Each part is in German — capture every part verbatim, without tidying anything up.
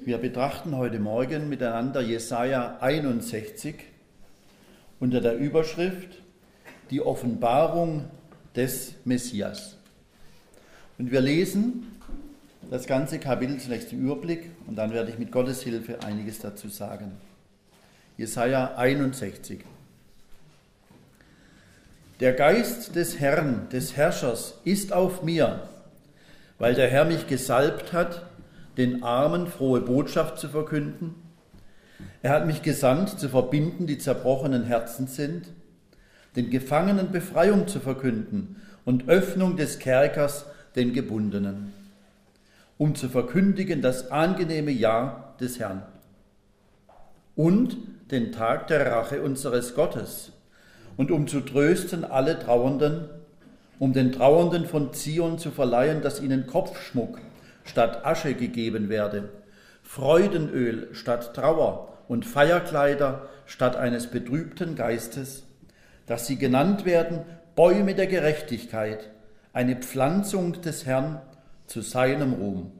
Wir betrachten heute Morgen miteinander Jesaja einundsechzig unter der Überschrift Die Offenbarung des Messias. Und wir lesen das ganze Kapitel zunächst im Überblick und dann werde ich mit Gottes Hilfe einiges dazu sagen. Jesaja einundsechzig. Der Geist des Herrn, des Herrschers, ist auf mir, weil der Herr mich gesalbt hat, den Armen frohe Botschaft zu verkünden. Er hat mich gesandt, zu verbinden, die zerbrochenen Herzen sind, den Gefangenen Befreiung zu verkünden und Öffnung des Kerkers den Gebundenen, um zu verkündigen das angenehme Ja des Herrn und den Tag der Rache unseres Gottes und um zu trösten alle Trauernden, um den Trauernden von Zion zu verleihen, dass ihnen Kopfschmuck statt Asche gegeben werde, Freudenöl statt Trauer und Feierkleider statt eines betrübten Geistes, dass sie genannt werden Bäume der Gerechtigkeit, eine Pflanzung des Herrn zu seinem Ruhm.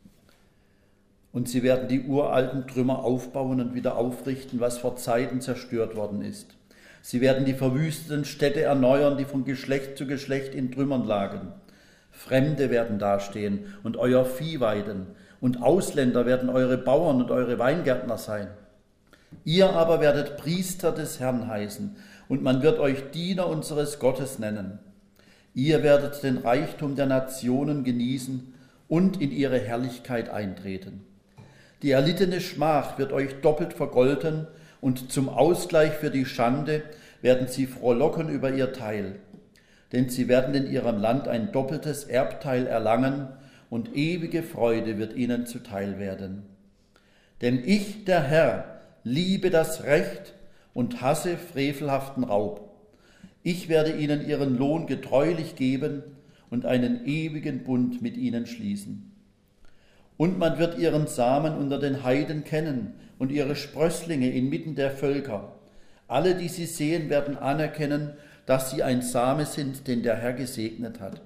Und sie werden die uralten Trümmer aufbauen und wieder aufrichten, was vor Zeiten zerstört worden ist. Sie werden die verwüsteten Städte erneuern, die von Geschlecht zu Geschlecht in Trümmern lagen. Fremde werden dastehen und euer Vieh weiden, und Ausländer werden eure Bauern und eure Weingärtner sein. Ihr aber werdet Priester des Herrn heißen, und man wird euch Diener unseres Gottes nennen. Ihr werdet den Reichtum der Nationen genießen und in ihre Herrlichkeit eintreten. Die erlittene Schmach wird euch doppelt vergolten, und zum Ausgleich für die Schande werden sie frohlocken über ihr Teil. Denn sie werden in ihrem Land ein doppeltes Erbteil erlangen, und ewige Freude wird ihnen zuteil werden. Denn ich, der Herr, liebe das Recht und hasse frevelhaften Raub. Ich werde ihnen ihren Lohn getreulich geben und einen ewigen Bund mit ihnen schließen. Und man wird ihren Samen unter den Heiden kennen und ihre Sprösslinge inmitten der Völker. Alle, die sie sehen, werden anerkennen, dass sie ein Same sind, den der Herr gesegnet hat.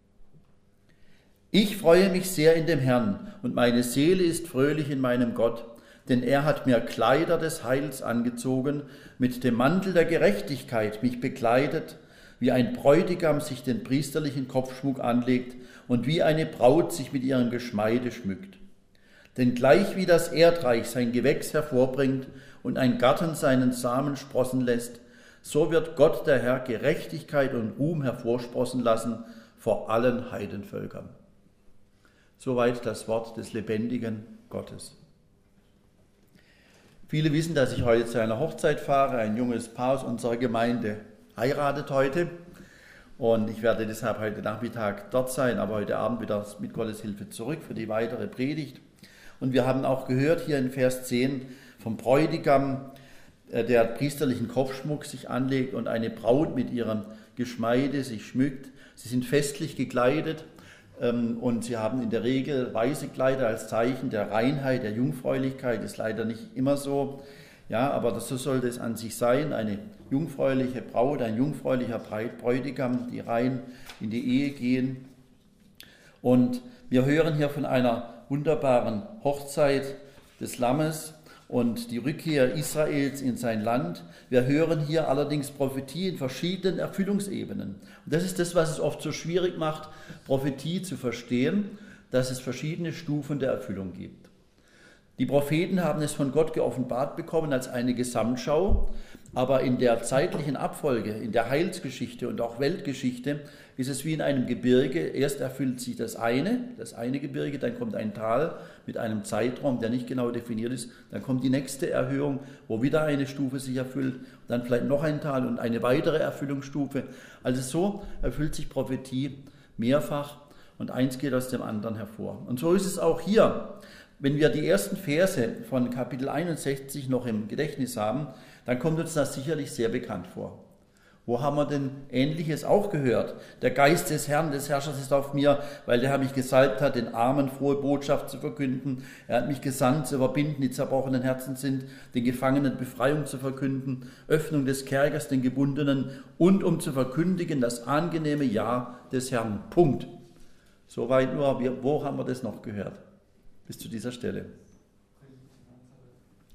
Ich freue mich sehr in dem Herrn, und meine Seele ist fröhlich in meinem Gott, denn er hat mir Kleider des Heils angezogen, mit dem Mantel der Gerechtigkeit mich bekleidet, wie ein Bräutigam sich den priesterlichen Kopfschmuck anlegt und wie eine Braut sich mit ihrem Geschmeide schmückt. Denn gleich wie das Erdreich sein Gewächs hervorbringt und ein Garten seinen Samen sprossen lässt, so wird Gott, der Herr, Gerechtigkeit und Ruhm hervorsprossen lassen vor allen Heidenvölkern. Soweit das Wort des lebendigen Gottes. Viele wissen, dass ich heute zu einer Hochzeit fahre. Ein junges Paar aus unserer Gemeinde heiratet heute. Und ich werde deshalb heute Nachmittag dort sein, aber heute Abend wieder mit Gottes Hilfe zurück für die weitere Predigt. Und wir haben auch gehört hier in Vers zehn vom Bräutigam, der priesterlichen Kopfschmuck sich anlegt und eine Braut mit ihrem Geschmeide sich schmückt. Sie sind festlich gekleidet ähm, und sie haben in der Regel weiße Kleider als Zeichen der Reinheit, der Jungfräulichkeit. Das ist leider nicht immer so, ja, aber das, so sollte es an sich sein. Eine jungfräuliche Braut, ein jungfräulicher Bräutigam, die rein in die Ehe gehen. Und wir hören hier von einer wunderbaren Hochzeit des Lammes und die Rückkehr Israels in sein Land. Wir hören hier allerdings Prophetie in verschiedenen Erfüllungsebenen. Und das ist das, was es oft so schwierig macht, Prophetie zu verstehen, dass es verschiedene Stufen der Erfüllung gibt. Die Propheten haben es von Gott geoffenbart bekommen als eine Gesamtschau, aber in der zeitlichen Abfolge, in der Heilsgeschichte und auch Weltgeschichte ist es wie in einem Gebirge. Erst erfüllt sich das eine, das eine Gebirge, dann kommt ein Tal mit einem Zeitraum, der nicht genau definiert ist. Dann kommt die nächste Erhöhung, wo wieder eine Stufe sich erfüllt, dann vielleicht noch ein Tal und eine weitere Erfüllungsstufe. Also so erfüllt sich Prophetie mehrfach und eins geht aus dem anderen hervor. Und so ist es auch hier. Wenn wir die ersten Verse von Kapitel einundsechzig noch im Gedächtnis haben, dann kommt uns das sicherlich sehr bekannt vor. Wo haben wir denn Ähnliches auch gehört? Der Geist des Herrn, des Herrschers ist auf mir, weil der Herr mich gesalbt hat, den Armen frohe Botschaft zu verkünden. Er hat mich gesandt, zu überbinden, die zerbrochenen Herzen sind, den Gefangenen Befreiung zu verkünden, Öffnung des Kerkers den Gebundenen und um zu verkündigen das angenehme Ja des Herrn. Punkt. Soweit nur, wo haben wir das noch gehört? Bis zu dieser Stelle.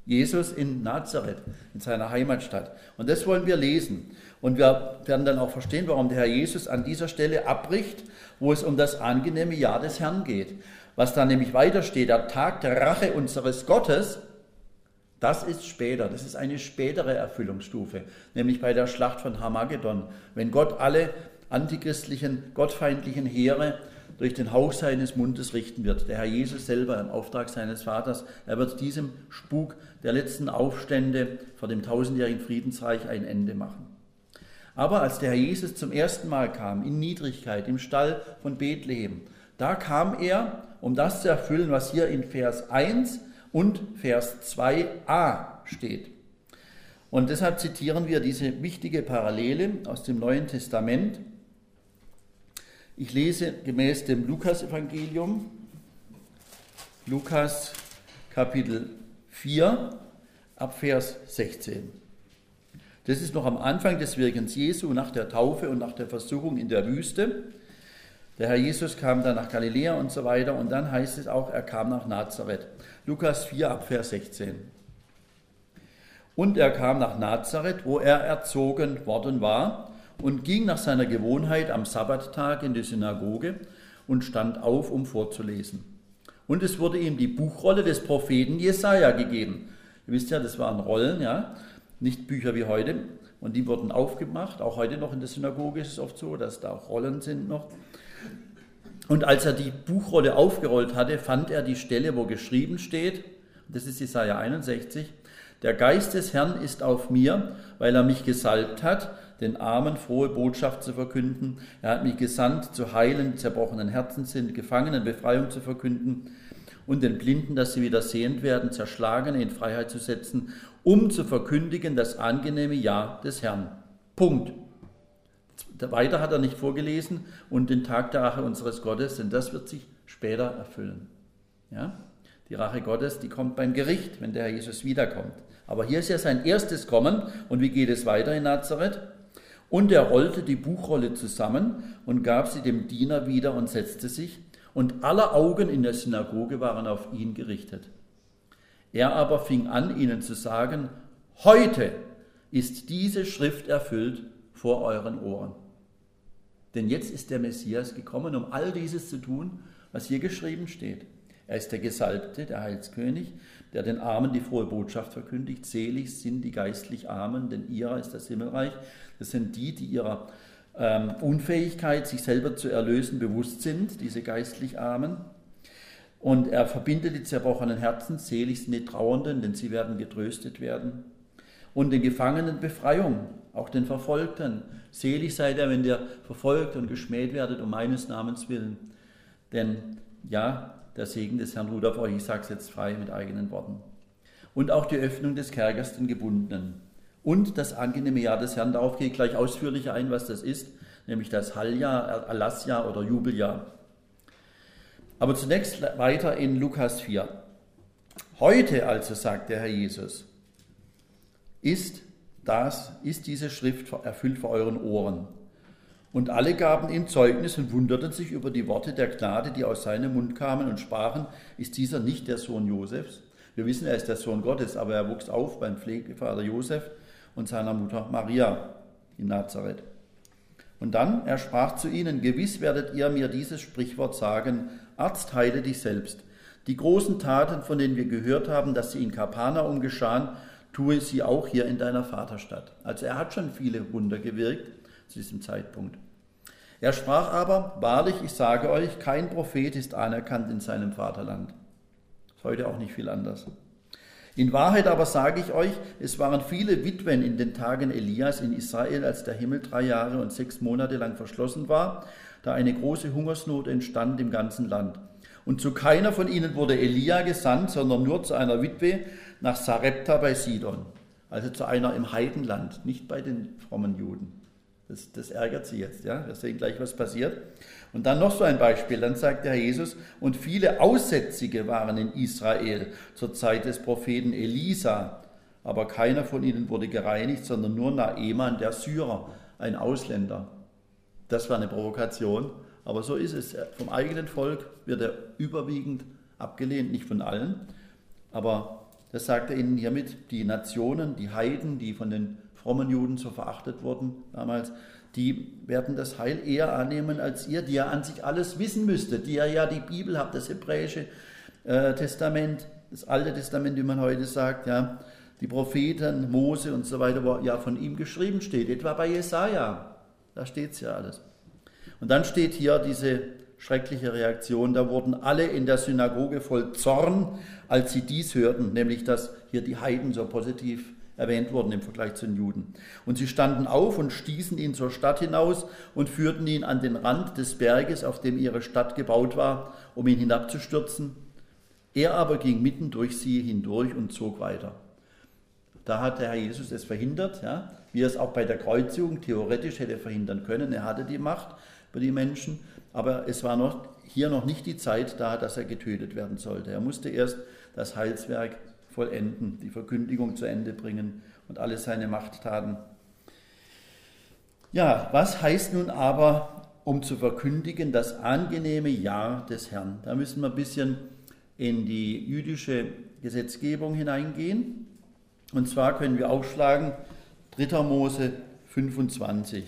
Jesus in Nazareth, in seiner Heimatstadt. Und das wollen wir lesen. Und wir werden dann auch verstehen, warum der Herr Jesus an dieser Stelle abbricht, wo es um das angenehme Jahr des Herrn geht. Was da nämlich weiter steht, der Tag der Rache unseres Gottes, das ist später, das ist eine spätere Erfüllungsstufe, nämlich bei der Schlacht von Harmagedon, wenn Gott alle antichristlichen, gottfeindlichen Heere durch den Hauch seines Mundes richten wird. Der Herr Jesus selber im Auftrag seines Vaters, er wird diesem Spuk der letzten Aufstände vor dem tausendjährigen Friedensreich ein Ende machen. Aber als der Herr Jesus zum ersten Mal kam, in Niedrigkeit, im Stall von Bethlehem, da kam er, um das zu erfüllen, was hier in Vers eins und Vers zwei a steht. Und deshalb zitieren wir diese wichtige Parallele aus dem Neuen Testament. Ich lese gemäß dem Lukas-Evangelium, Lukas Kapitel vier, ab Vers sechzehn. Das ist noch am Anfang des Wirkens Jesu, nach der Taufe und nach der Versuchung in der Wüste. Der Herr Jesus kam dann nach Galiläa und so weiter und dann heißt es auch, er kam nach Nazareth. Lukas vier, ab Vers sechzehn. Und er kam nach Nazareth, wo er erzogen worden war, und ging nach seiner Gewohnheit am Sabbattag in die Synagoge und stand auf, um vorzulesen. Und es wurde ihm die Buchrolle des Propheten Jesaja gegeben. Ihr wisst ja, das waren Rollen, ja, nicht Bücher wie heute. Und die wurden aufgemacht. Auch heute noch in der Synagoge ist es oft so, dass da auch Rollen sind noch. Und als er die Buchrolle aufgerollt hatte, fand er die Stelle, wo geschrieben steht, das ist Jesaja einundsechzig, der Geist des Herrn ist auf mir, weil er mich gesalbt hat, den Armen frohe Botschaft zu verkünden. Er hat mich gesandt, zu heilen, die zerbrochenen Herzen sind, Gefangenen Befreiung zu verkünden und den Blinden, dass sie wieder sehend werden, Zerschlagene in Freiheit zu setzen, um zu verkündigen das angenehme Jahr des Herrn. Punkt. Weiter hat er nicht vorgelesen und den Tag der Rache unseres Gottes, denn das wird sich später erfüllen. Ja? Die Rache Gottes, die kommt beim Gericht, wenn der Herr Jesus wiederkommt. Aber hier ist ja sein erstes Kommen. Und wie geht es weiter in Nazareth? Und er rollte die Buchrolle zusammen und gab sie dem Diener wieder und setzte sich. Und aller Augen in der Synagoge waren auf ihn gerichtet. Er aber fing an, ihnen zu sagen, heute ist diese Schrift erfüllt vor euren Ohren. Denn jetzt ist der Messias gekommen, um all dieses zu tun, was hier geschrieben steht. Er ist der Gesalbte, der Heilskönig, der den Armen die frohe Botschaft verkündigt. Selig sind die geistlich Armen, denn ihrer ist das Himmelreich. Das sind die, die ihrer ähm, Unfähigkeit, sich selber zu erlösen, bewusst sind, diese geistlich Armen. Und er verbindet die zerbrochenen Herzen. Selig sind die Trauernden, denn sie werden getröstet werden. Und den Gefangenen Befreiung, auch den Verfolgten. Selig seid ihr, wenn ihr verfolgt und geschmäht werdet um meines Namens willen. Denn ja, der Segen des Herrn ruht auf euch, ich sage es jetzt frei mit eigenen Worten. Und auch die Öffnung des Kerkers den Gebundenen. Und das angenehme Jahr des Herrn, darauf gehe ich gleich ausführlicher ein, was das ist, nämlich das Halljahr, Erlassjahr oder Jubeljahr. Aber zunächst weiter in Lukas vier. Heute also, sagt der Herr Jesus, ist das, ist diese Schrift erfüllt vor euren Ohren. Und alle gaben ihm Zeugnis und wunderten sich über die Worte der Gnade, die aus seinem Mund kamen und sprachen, ist dieser nicht der Sohn Josefs? Wir wissen, er ist der Sohn Gottes, aber er wuchs auf beim Pflegevater Josef und seiner Mutter Maria in Nazareth. Und dann, er sprach zu ihnen, gewiss werdet ihr mir dieses Sprichwort sagen, Arzt, heile dich selbst. Die großen Taten, von denen wir gehört haben, dass sie in Kapernaum geschahen, tue sie auch hier in deiner Vaterstadt. Also er hat schon viele Wunder gewirkt zu diesem Zeitpunkt. Er sprach aber, wahrlich, ich sage euch, kein Prophet ist anerkannt in seinem Vaterland. Ist heute auch nicht viel anders. In Wahrheit aber sage ich euch, es waren viele Witwen in den Tagen Elias in Israel, als der Himmel drei Jahre und sechs Monate lang verschlossen war, da eine große Hungersnot entstand im ganzen Land. Und zu keiner von ihnen wurde Elia gesandt, sondern nur zu einer Witwe nach Sarepta bei Sidon. Also zu einer im Heidenland, nicht bei den frommen Juden. Das, das ärgert sie jetzt, ja. Wir sehen gleich, was passiert. Und dann noch so ein Beispiel. Dann sagt der Herr Jesus, und viele Aussätzige waren in Israel zur Zeit des Propheten Elisa, aber keiner von ihnen wurde gereinigt, sondern nur Naaman, der Syrer, ein Ausländer. Das war eine Provokation, aber so ist es. Vom eigenen Volk wird er überwiegend abgelehnt, nicht von allen, aber Das sagt er ihnen hiermit, die Nationen, die Heiden, die von den frommen Juden so verachtet wurden damals, die werden das Heil eher annehmen als ihr, die ja an sich alles wissen müsstet, die ja, ja die Bibel habt, das hebräische äh, Testament, das Alte Testament, wie man heute sagt, ja, die Propheten, Mose und so weiter, wo ja von ihm geschrieben steht, etwa bei Jesaja, da steht es ja alles. Und dann steht hier diese schreckliche Reaktion, da wurden alle in der Synagoge voll Zorn, als sie dies hörten, nämlich dass hier die Heiden so positiv erwähnt wurden im Vergleich zu den Juden. Und sie standen auf und stießen ihn zur Stadt hinaus und führten ihn an den Rand des Berges, auf dem ihre Stadt gebaut war, um ihn hinabzustürzen. Er aber ging mitten durch sie hindurch und zog weiter. Da hat der Herr Jesus es verhindert, ja, wie er es auch bei der Kreuzigung theoretisch hätte verhindern können. Er hatte die Macht über die Menschen, aber es war noch, hier noch nicht die Zeit da, dass er getötet werden sollte. Er musste erst das Heilswerk vollenden, die Verkündigung zu Ende bringen und alle seine Machttaten. Ja, was heißt nun aber, um zu verkündigen, das angenehme Jahr des Herrn? Da müssen wir ein bisschen in die jüdische Gesetzgebung hineingehen. Und zwar können wir aufschlagen dritter Mose fünfundzwanzig.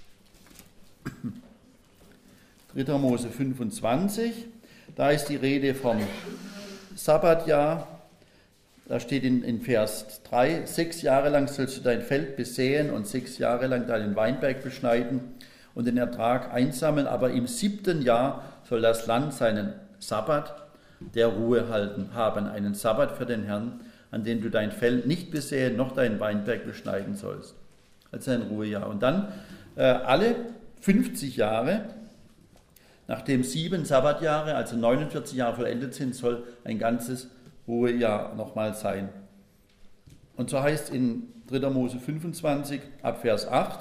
dritter Mose fünfundzwanzig, da ist die Rede vom Sabbatjahr. Da steht in, in Vers drei, sechs Jahre lang sollst du dein Feld besäen und sechs Jahre lang deinen Weinberg beschneiden und den Ertrag einsammeln, aber im siebten Jahr soll das Land seinen Sabbat der Ruhe halten, haben, einen Sabbat für den Herrn, an dem du dein Feld nicht besäen, noch deinen Weinberg beschneiden sollst. Also ein Ruhejahr. Und dann äh, alle fünfzig Jahre, nachdem sieben Sabbatjahre, also neunundvierzig Jahre vollendet sind, soll ein ganzes Ruhejahr nochmal sein. Und so heißt in dritter Mose fünfundzwanzig ab Vers acht,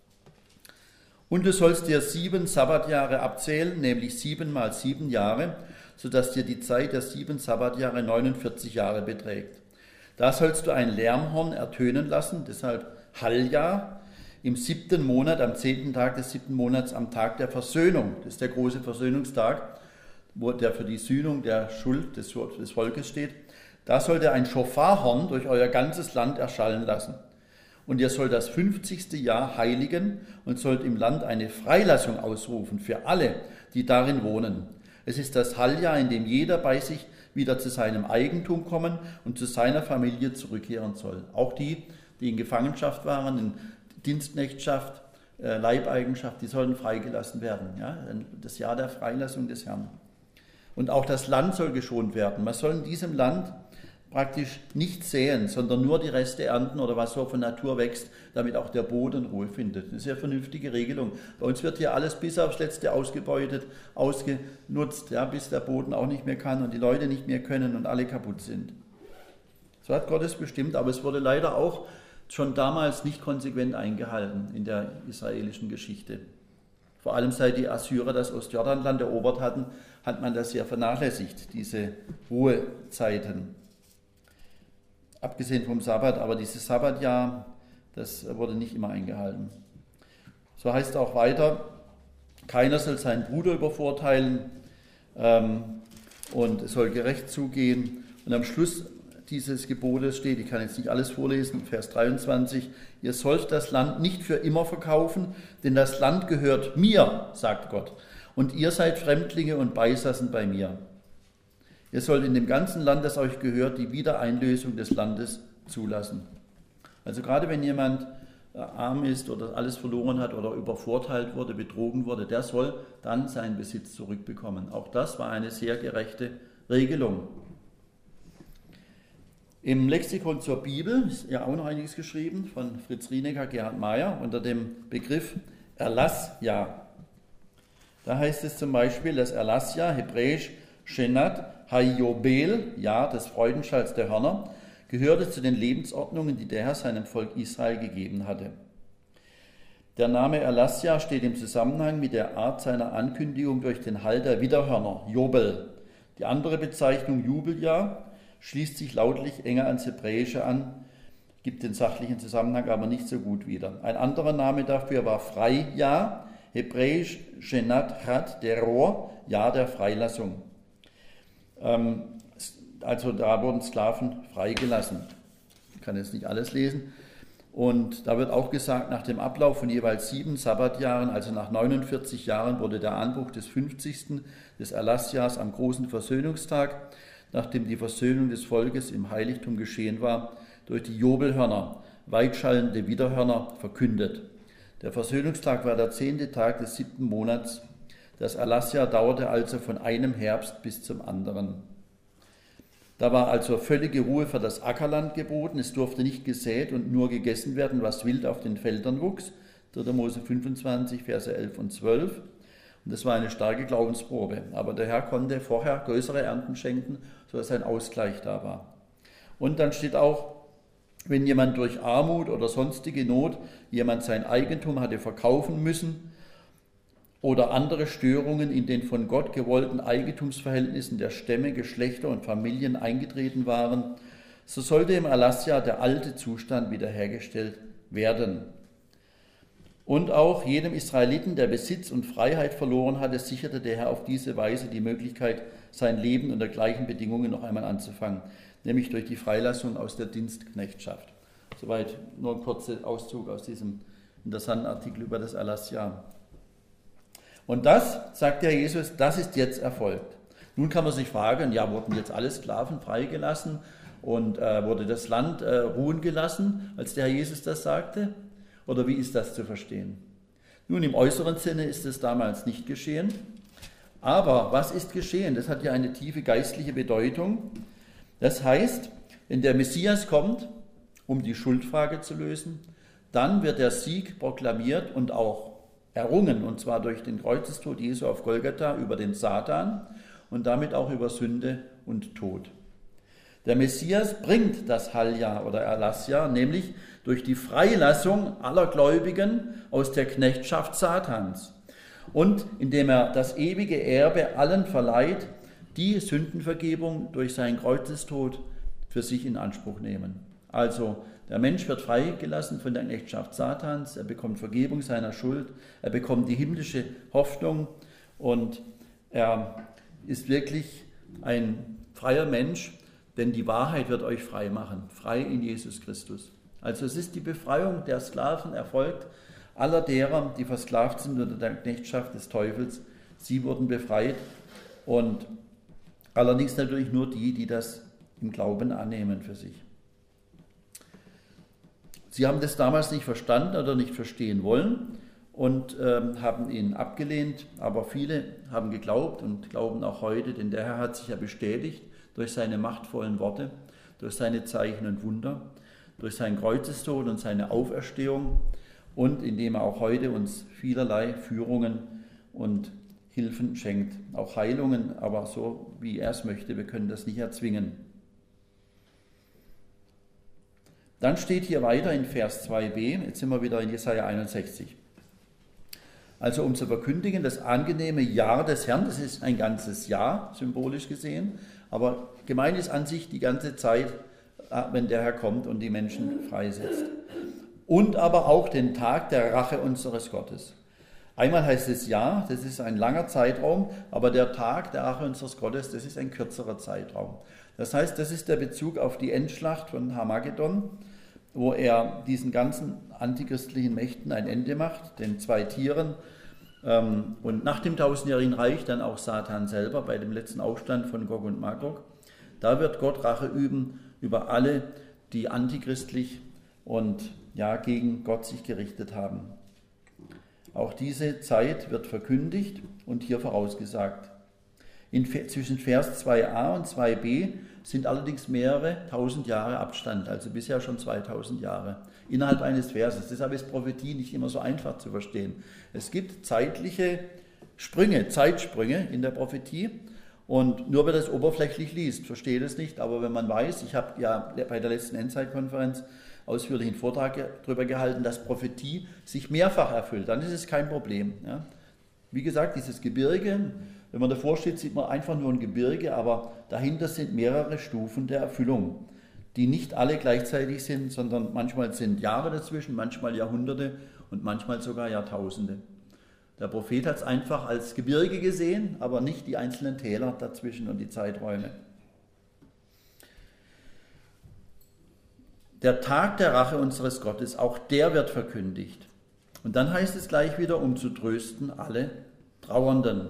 und du sollst dir sieben Sabbatjahre abzählen, nämlich sieben mal sieben Jahre, sodass dir die Zeit der sieben Sabbatjahre neunundvierzig Jahre beträgt. Da sollst du ein Lärmhorn ertönen lassen, deshalb Halljahr, im siebten Monat, am zehnten Tag des siebten Monats, am Tag der Versöhnung. Das ist der große Versöhnungstag, wo der für die Sühnung der Schuld des, des Volkes steht. Da sollt ihr ein Schofarhorn durch euer ganzes Land erschallen lassen. Und ihr sollt das fünfzigste Jahr heiligen und sollt im Land eine Freilassung ausrufen für alle, die darin wohnen. Es ist das Halljahr, in dem jeder bei sich wieder zu seinem Eigentum kommen und zu seiner Familie zurückkehren soll. Auch die, die in Gefangenschaft waren, in Dienstknechtschaft, äh, Leibeigenschaft, die sollen freigelassen werden. Ja? Das Jahr der Freilassung des Herrn. Und auch das Land soll geschont werden. Man soll in diesem Land praktisch nicht säen, sondern nur die Reste ernten oder was so von Natur wächst, damit auch der Boden Ruhe findet. Das ist ja eine vernünftige Regelung. Bei uns wird hier alles bis aufs Letzte ausgebeutet, ausgenutzt, ja, bis der Boden auch nicht mehr kann und die Leute nicht mehr können und alle kaputt sind. So hat Gott es bestimmt, aber es wurde leider auch schon damals nicht konsequent eingehalten in der israelischen Geschichte. Vor allem seit die Assyrer das Ostjordanland erobert hatten, hat man das sehr vernachlässigt, diese Ruhezeiten. Abgesehen vom Sabbat, aber dieses Sabbatjahr, das wurde nicht immer eingehalten. So heißt es auch weiter, keiner soll seinen Bruder übervorteilen ähm, und es soll gerecht zugehen. Und am Schluss dieses Gebotes steht, ich kann jetzt nicht alles vorlesen, Vers dreiundzwanzig, ihr sollt das Land nicht für immer verkaufen, denn das Land gehört mir, sagt Gott, und ihr seid Fremdlinge und Beisassen bei mir. Ihr sollt in dem ganzen Land, das euch gehört, die Wiedereinlösung des Landes zulassen. Also gerade wenn jemand arm ist oder alles verloren hat oder übervorteilt wurde, betrogen wurde, der soll dann seinen Besitz zurückbekommen. Auch das war eine sehr gerechte Regelung. Im Lexikon zur Bibel ist ja auch noch einiges geschrieben von Fritz Rienecker, Gerhard Meyer unter dem Begriff Erlassjahr. Da heißt es zum Beispiel, das Erlassjahr, hebräisch Shenat Hayobel, Jahr des Freudenschalls der Hörner, gehörte zu den Lebensordnungen, die der Herr seinem Volk Israel gegeben hatte. Der Name Erlassjahr steht im Zusammenhang mit der Art seiner Ankündigung durch den Hall der Widderhörner, Jobel. Die andere Bezeichnung Jubeljahr schließt sich lautlich enger ans Hebräische an, gibt den sachlichen Zusammenhang aber nicht so gut wieder. Ein anderer Name dafür war Freijahr, hebräisch Shenat Chat Deror, Jahr der Freilassung. Ähm, also da wurden Sklaven freigelassen. Ich kann jetzt nicht alles lesen. Und da wird auch gesagt, nach dem Ablauf von jeweils sieben Sabbatjahren, also nach neunundvierzig Jahren, wurde der Anbruch des fünfzigsten des Erlassjahrs am großen Versöhnungstag, nachdem die Versöhnung des Volkes im Heiligtum geschehen war, durch die Jubelhörner, weitschallende Widerhörner, verkündet. Der Versöhnungstag war der zehnte Tag des siebten Monats. Das Erlassjahr dauerte also von einem Herbst bis zum anderen. Da war also völlige Ruhe für das Ackerland geboten. Es durfte nicht gesät und nur gegessen werden, was wild auf den Feldern wuchs. dritter Mose fünfundzwanzig, Verse elf und zwölf. Und das war eine starke Glaubensprobe. Aber der Herr konnte vorher größere Ernten schenken, sodass ein Ausgleich da war. Und dann steht auch, wenn jemand durch Armut oder sonstige Not jemand sein Eigentum hatte verkaufen müssen oder andere Störungen in den von Gott gewollten Eigentumsverhältnissen der Stämme, Geschlechter und Familien eingetreten waren, so sollte im Erlassjahr der alte Zustand wiederhergestellt werden. Und auch jedem Israeliten, der Besitz und Freiheit verloren hatte, sicherte der Herr auf diese Weise die Möglichkeit, sein Leben unter gleichen Bedingungen noch einmal anzufangen, nämlich durch die Freilassung aus der Dienstknechtschaft. Soweit nur ein kurzer Auszug aus diesem interessanten Artikel über das Erlassjahr. Und das, sagt der Jesus, das ist jetzt erfolgt. Nun kann man sich fragen, ja, wurden jetzt alle Sklaven freigelassen und äh, wurde das Land äh, ruhen gelassen, als der Herr Jesus das sagte? Oder wie ist das zu verstehen? Nun, im äußeren Sinne ist es damals nicht geschehen. Aber was ist geschehen? Das hat ja eine tiefe geistliche Bedeutung. Das heißt, wenn der Messias kommt, um die Schuldfrage zu lösen, dann wird der Sieg proklamiert und auch errungen, und zwar durch den Kreuzestod Jesu auf Golgatha über den Satan und damit auch über Sünde und Tod. Der Messias bringt das Heiljahr oder Erlassjahr, nämlich durch die Freilassung aller Gläubigen aus der Knechtschaft Satans und indem er das ewige Erbe allen verleiht, die Sündenvergebung durch seinen Kreuzestod für sich in Anspruch nehmen. Also der Mensch wird freigelassen von der Knechtschaft Satans, er bekommt Vergebung seiner Schuld, er bekommt die himmlische Hoffnung und er ist wirklich ein freier Mensch, denn die Wahrheit wird euch frei machen, frei in Jesus Christus. Also es ist die Befreiung der Sklaven erfolgt, aller derer, die versklavt sind unter der Knechtschaft des Teufels, sie wurden befreit und allerdings natürlich nur die, die das im Glauben annehmen für sich. Sie haben das damals nicht verstanden oder nicht verstehen wollen und ähm, haben ihn abgelehnt, aber viele haben geglaubt und glauben auch heute, denn der Herr hat sich ja bestätigt durch seine machtvollen Worte, durch seine Zeichen und Wunder, durch seinen Kreuzestod und seine Auferstehung und indem er auch heute uns vielerlei Führungen und Hilfen schenkt, auch Heilungen, aber so wie er es möchte, wir können das nicht erzwingen. Dann steht hier weiter in Vers zwei b, jetzt sind wir wieder in Jesaja einundsechzig. Also um zu verkündigen, das angenehme Jahr des Herrn, das ist ein ganzes Jahr, symbolisch gesehen, aber gemeint ist an sich die ganze Zeit, wenn der Herr kommt und die Menschen freisetzt. Und aber auch den Tag der Rache unseres Gottes. Einmal heißt es ja, das ist ein langer Zeitraum, aber der Tag der Rache unseres Gottes, das ist ein kürzerer Zeitraum. Das heißt, das ist der Bezug auf die Endschlacht von Harmagedon, wo er diesen ganzen antichristlichen Mächten ein Ende macht, den zwei Tieren und nach dem tausendjährigen Reich dann auch Satan selber bei dem letzten Aufstand von Gog und Magog. Da wird Gott Rache üben über alle, die antichristlich und ja, gegen Gott sich gerichtet haben. Auch diese Zeit wird verkündigt und hier vorausgesagt. In, zwischen Vers zwei a und zwei b sind allerdings mehrere tausend Jahre Abstand, also bisher schon zweitausend Jahre, innerhalb eines Verses. Deshalb ist Prophetie nicht immer so einfach zu verstehen. Es gibt zeitliche Sprünge, Zeitsprünge in der Prophetie und nur wer das oberflächlich liest, versteht es nicht. Aber wenn man weiß, ich habe ja bei der letzten Endzeitkonferenz ausführlichen Vortrag darüber gehalten, dass Prophetie sich mehrfach erfüllt, dann ist es kein Problem. Ja. Wie gesagt, dieses Gebirge, wenn man davor steht, sieht man einfach nur ein Gebirge, aber dahinter sind mehrere Stufen der Erfüllung, die nicht alle gleichzeitig sind, sondern manchmal sind Jahre dazwischen, manchmal Jahrhunderte und manchmal sogar Jahrtausende. Der Prophet hat es einfach als Gebirge gesehen, aber nicht die einzelnen Täler dazwischen und die Zeiträume. der Tag der Rache unseres Gottes, auch der wird verkündigt. Und dann heißt es gleich wieder, um zu trösten alle Trauernden.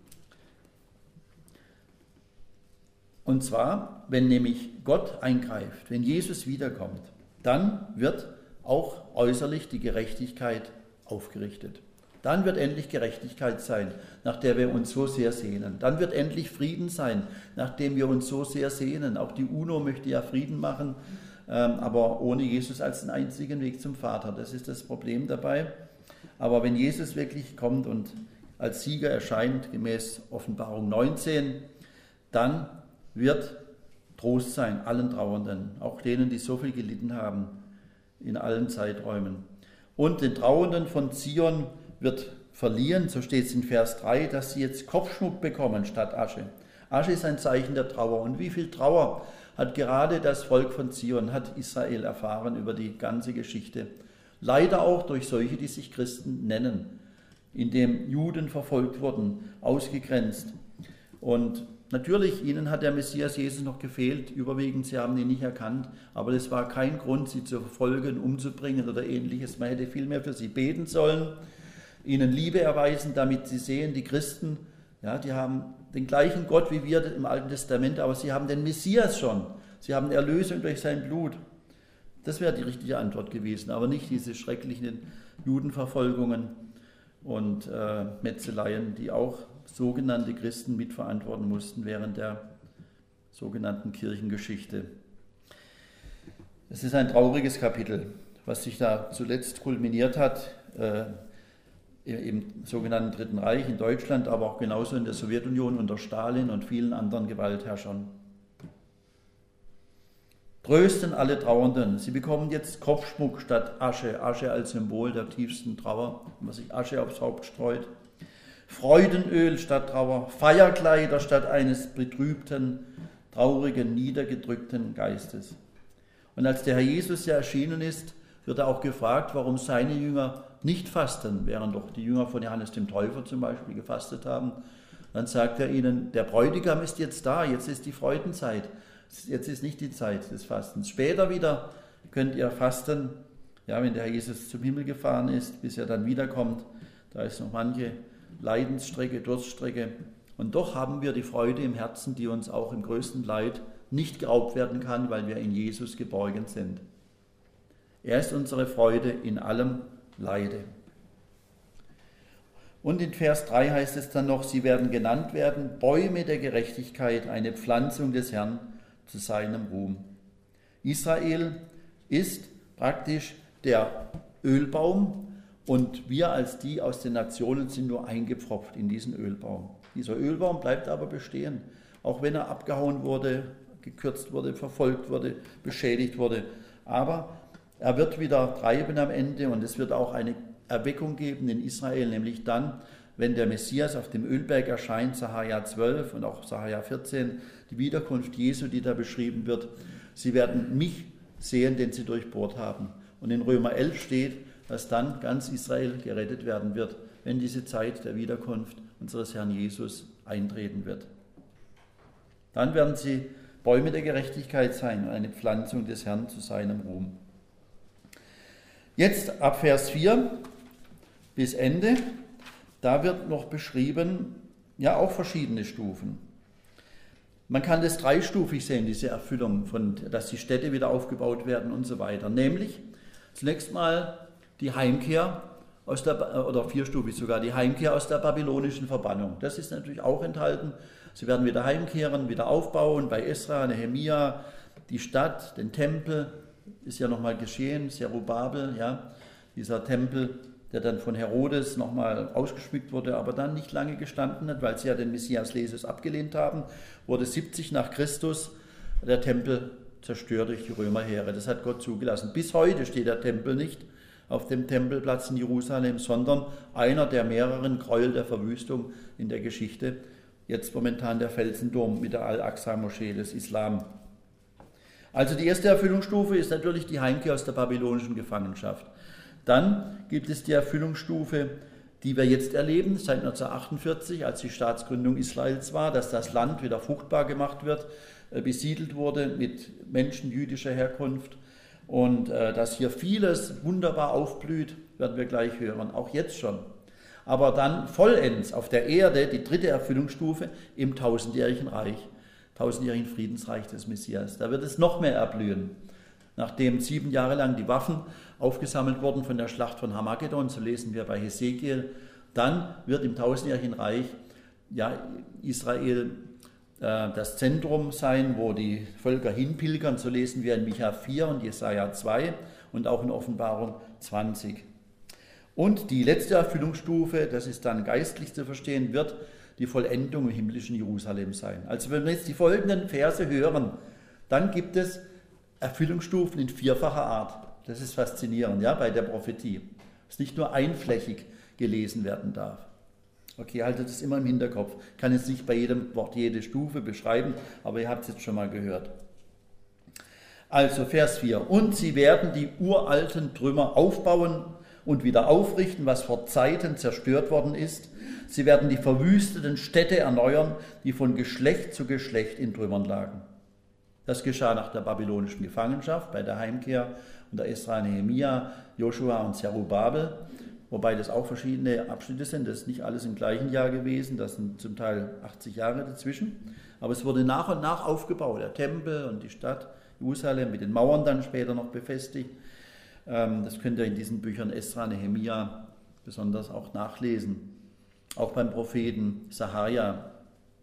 Und zwar, wenn nämlich Gott eingreift, wenn Jesus wiederkommt, dann wird auch äußerlich die Gerechtigkeit aufgerichtet. Dann wird endlich Gerechtigkeit sein, nach der wir uns so sehr sehnen. Dann wird endlich Frieden sein, nach dem wir uns so sehr sehnen. Auch die UNO möchte ja Frieden machen, aber ohne Jesus als den einzigen Weg zum Vater. Das ist das Problem dabei. Aber wenn Jesus wirklich kommt und als Sieger erscheint, gemäß Offenbarung neunzehn, dann wird Trost sein allen Trauernden, auch denen, die so viel gelitten haben in allen Zeiträumen. Und den Trauernden von Zion wird verliehen, so steht es in Vers drei, dass sie jetzt Kopfschmuck bekommen statt Asche. Asche ist ein Zeichen der Trauer. Und wie viel Trauer hat gerade das Volk von Zion, hat Israel erfahren über die ganze Geschichte. Leider auch durch solche, die sich Christen nennen, indem Juden verfolgt wurden, ausgegrenzt. Und natürlich, ihnen hat der Messias Jesus noch gefehlt, überwiegend, sie haben ihn nicht erkannt, aber das war kein Grund, sie zu verfolgen, umzubringen oder ähnliches. Man hätte vielmehr für sie beten sollen, ihnen Liebe erweisen, damit sie sehen, die Christen, ja, die haben den gleichen Gott wie wir im Alten Testament, aber sie haben den Messias schon, sie haben Erlösung durch sein Blut. Das wäre die richtige Antwort gewesen, aber nicht diese schrecklichen Judenverfolgungen und äh, Metzeleien, die auch sogenannte Christen mitverantworten mussten während der sogenannten Kirchengeschichte. Es ist ein trauriges Kapitel, was sich da zuletzt kulminiert hat, äh, im sogenannten Dritten Reich in Deutschland, aber auch genauso in der Sowjetunion unter Stalin und vielen anderen Gewaltherrschern. Trösten alle Trauernden. Sie bekommen jetzt Kopfschmuck statt Asche. Asche als Symbol der tiefsten Trauer, wenn man sich Asche aufs Haupt streut. Freudenöl statt Trauer. Feierkleider statt eines betrübten, traurigen, niedergedrückten Geistes. Und als der Herr Jesus ja erschienen ist, wird er auch gefragt, warum seine Jünger nicht fasten, während doch die Jünger von Johannes dem Täufer zum Beispiel gefastet haben. Dann sagt er ihnen, der Bräutigam ist jetzt da, jetzt ist die Freudenzeit. Jetzt ist nicht die Zeit des Fastens. Später wieder könnt ihr fasten, ja, wenn der Herr Jesus zum Himmel gefahren ist, bis er dann wiederkommt. Da ist noch manche Leidensstrecke, Durststrecke. Und doch haben wir die Freude im Herzen, die uns auch im größten Leid nicht geraubt werden kann, weil wir in Jesus geborgen sind. Er ist unsere Freude in allem Leide. Und in Vers drei heißt es dann noch, sie werden genannt werden, Bäume der Gerechtigkeit, eine Pflanzung des Herrn zu seinem Ruhm. Israel ist praktisch der Ölbaum und wir als die aus den Nationen sind nur eingepfropft in diesen Ölbaum. Dieser Ölbaum bleibt aber bestehen, auch wenn er abgehauen wurde, gekürzt wurde, verfolgt wurde, beschädigt wurde. Aber er wird wieder treiben am Ende und es wird auch eine Erweckung geben in Israel, nämlich dann, wenn der Messias auf dem Ölberg erscheint, Sacharja zwölf und auch Sacharja vierzehn, die Wiederkunft Jesu, die da beschrieben wird. Sie werden mich sehen, den sie durchbohrt haben. Und in Römer elf steht, dass dann ganz Israel gerettet werden wird, wenn diese Zeit der Wiederkunft unseres Herrn Jesus eintreten wird. Dann werden sie Bäume der Gerechtigkeit sein, eine Pflanzung des Herrn zu seinem Ruhm. Jetzt ab Vers vier bis Ende, da wird noch beschrieben, ja auch verschiedene Stufen. Man kann das dreistufig sehen, diese Erfüllung, von, dass die Städte wieder aufgebaut werden und so weiter. Nämlich zunächst mal die Heimkehr, aus der, oder vierstufig sogar, die Heimkehr aus der babylonischen Verbannung. Das ist natürlich auch enthalten. Sie werden wieder heimkehren, wieder aufbauen, bei Esra, Nehemia, die Stadt, den Tempel, ist ja nochmal geschehen, Zerubabel, ja, dieser Tempel, der dann von Herodes nochmal ausgeschmückt wurde, aber dann nicht lange gestanden hat, weil sie ja den Messias Jesus abgelehnt haben, wurde siebzig nach Christus der Tempel zerstört durch die Römerheere. Das hat Gott zugelassen. Bis heute steht der Tempel nicht auf dem Tempelplatz in Jerusalem, sondern einer der mehreren Gräuel der Verwüstung in der Geschichte. Jetzt momentan der Felsendom mit der Al-Aqsa-Moschee des Islam. Also die erste Erfüllungsstufe ist natürlich die Heimkehr aus der babylonischen Gefangenschaft. Dann gibt es die Erfüllungsstufe, die wir jetzt erleben, seit neunzehnhundertachtundvierzig, als die Staatsgründung Israels war, dass das Land wieder fruchtbar gemacht wird, besiedelt wurde mit Menschen jüdischer Herkunft Und äh, dass hier vieles wunderbar aufblüht, werden wir gleich hören, auch jetzt schon. Aber dann vollends auf der Erde die dritte Erfüllungsstufe im tausendjährigen Reich, tausendjährigen Friedensreich des Messias. Da wird es noch mehr erblühen. Nachdem sieben Jahre lang die Waffen aufgesammelt wurden von der Schlacht von Harmagedon, so lesen wir bei Hesekiel, dann wird im tausendjährigen Reich ja, Israel äh, das Zentrum sein, wo die Völker hinpilgern, so lesen wir in Micha vier und Jesaja zwei und auch in Offenbarung zwanzig. Und die letzte Erfüllungsstufe, das ist dann geistlich zu verstehen, wird die Vollendung im himmlischen Jerusalem sein. Also wenn wir jetzt die folgenden Verse hören, dann gibt es Erfüllungsstufen in vierfacher Art. Das ist faszinierend, ja, bei der Prophetie. Dass nicht nur einflächig gelesen werden darf. Okay, haltet es immer im Hinterkopf. Ich kann jetzt nicht bei jedem Wort jede Stufe beschreiben, aber ihr habt es jetzt schon mal gehört. Also Vers vier. Und sie werden die uralten Trümmer aufbauen und wieder aufrichten, was vor Zeiten zerstört worden ist. Sie werden die verwüsteten Städte erneuern, die von Geschlecht zu Geschlecht in Trümmern lagen. Das geschah nach der babylonischen Gefangenschaft, bei der Heimkehr unter Esra, Nehemia, Joshua und Zerubabel, wobei das auch verschiedene Abschnitte sind. Das ist nicht alles im gleichen Jahr gewesen, das sind zum Teil achtzig Jahre dazwischen. Aber es wurde nach und nach aufgebaut, der Tempel und die Stadt Jerusalem mit den Mauern dann später noch befestigt. Das könnt ihr in diesen Büchern Esra, Nehemia besonders auch nachlesen. Auch beim Propheten Sachaja.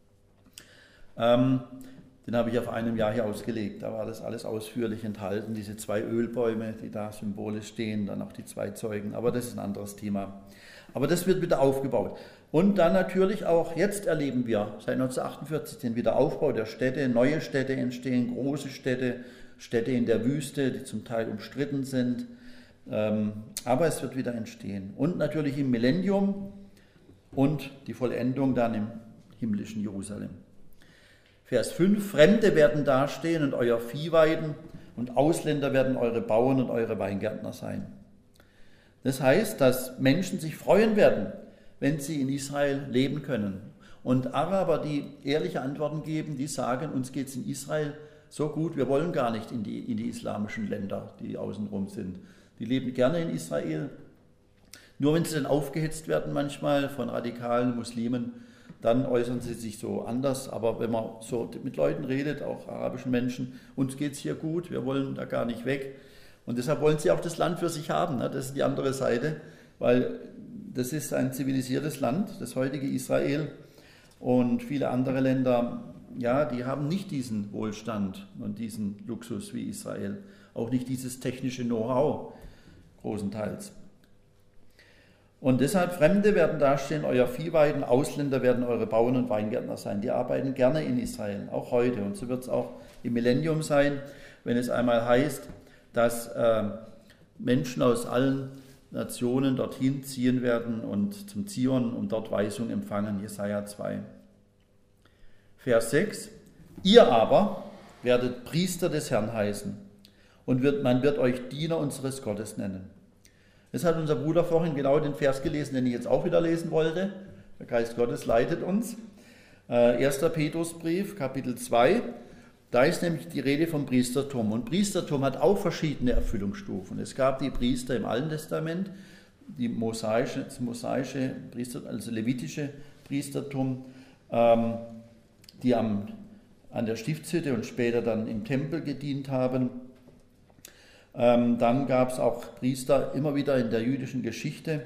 Ähm, den habe ich auf einem Jahr hier ausgelegt. Da war das alles ausführlich enthalten. Diese zwei Ölbäume, die da symbolisch stehen, dann auch die zwei Zeugen. Aber das ist ein anderes Thema. Aber das wird wieder aufgebaut. Und dann natürlich auch, jetzt erleben wir seit neunzehnhundertachtundvierzig den Wiederaufbau der Städte. Neue Städte entstehen, große Städte, Städte in der Wüste, die zum Teil umstritten sind. Ähm, aber es wird wieder entstehen. Und natürlich im Millennium und die Vollendung dann im himmlischen Jerusalem. Vers fünf, Fremde werden dastehen und euer Vieh weiden und Ausländer werden eure Bauern und eure Weingärtner sein. Das heißt, dass Menschen sich freuen werden, wenn sie in Israel leben können. Und Araber, die ehrliche Antworten geben, die sagen, uns geht es in Israel so gut, wir wollen gar nicht in die, in die islamischen Länder, die außenrum sind. Die leben gerne in Israel. Nur wenn sie dann aufgehetzt werden manchmal von radikalen Muslimen, dann äußern sie sich so anders. Aber wenn man so mit Leuten redet, auch arabischen Menschen, uns geht es hier gut, wir wollen da gar nicht weg. Und deshalb wollen sie auch das Land für sich haben. Das ist die andere Seite, weil das ist ein zivilisiertes Land, das heutige Israel. Und viele andere Länder, ja, die haben nicht diesen Wohlstand und diesen Luxus wie Israel. Auch nicht dieses technische Know-how, großenteils. Und deshalb, Fremde werden dastehen, euer Vieh weiden, Ausländer werden eure Bauern und Weingärtner sein. Die arbeiten gerne in Israel, auch heute. Und so wird es auch im Millennium sein, wenn es einmal heißt, dass äh, Menschen aus allen Nationen dorthin ziehen werden und zum Zion und dort Weisung empfangen. Jesaja zwei. Vers sechs. Ihr aber werdet Priester des Herrn heißen und wird, man wird euch Diener unseres Gottes nennen. Das hat unser Bruder vorhin genau den Vers gelesen, den ich jetzt auch wieder lesen wollte. Der Geist Gottes leitet uns. Äh, erster Petrusbrief, Kapitel zwei. Da ist nämlich die Rede vom Priestertum. Und Priestertum hat auch verschiedene Erfüllungsstufen. Es gab die Priester im Alten Testament, die mosaische, das mosaische Priester, also levitische Priestertum, ähm, die am, an der Stiftshütte und später dann im Tempel gedient haben. Ähm, dann gab es auch Priester immer wieder in der jüdischen Geschichte,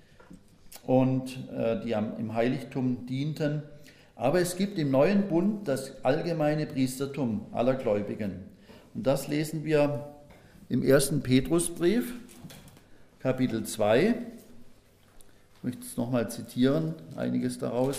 und äh, die am, im Heiligtum dienten. Aber es gibt im Neuen Bund das allgemeine Priestertum aller Gläubigen. Und das lesen wir im ersten Petrusbrief, Kapitel zwei. Ich möchte es nochmal zitieren, einiges daraus.